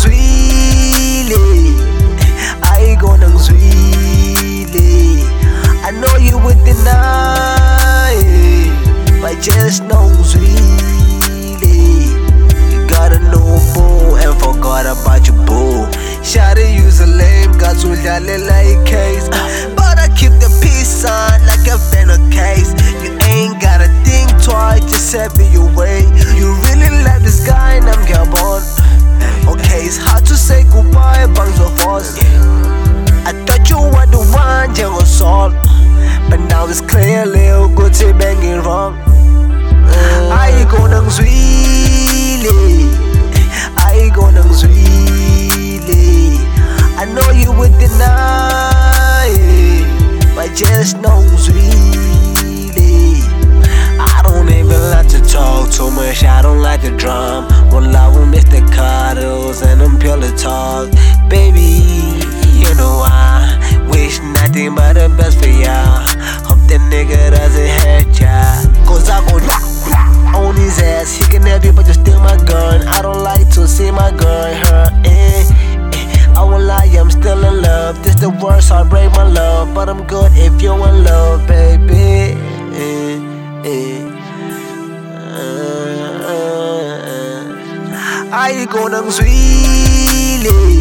zwile, ayiko nang zwile. I know you would deny it, but just know zwile. You got a new boo and forgot about your boo. Shawty use a lame, got to like case, but I keep the peace on like a venom case. You ain't gotta think twice, just have it your way. You really like this guy and I'm Gabon. Okay, it's hard to say goodbye, bangs of us. I thought you were the one, jungle salt, but now it's clear, little good to banging wrong. Ayiko nang zwile, ayiko nang zwile. I know you would deny it, but just know zwile. I don't even like to talk too much, I don't like the drum. One love with Mr. Carters and them pillow talk. Baby, you know I wish nothing but the best for ya. Hope that nigga doesn't hurt ya, cause I go on his ass. He can have you but just steal my gun. I don't like to see my girl hurt. I won't lie, I'm still in love. This the worst heartbreak, my love, but I'm good if you in love, baby. Ayiko nang zwile,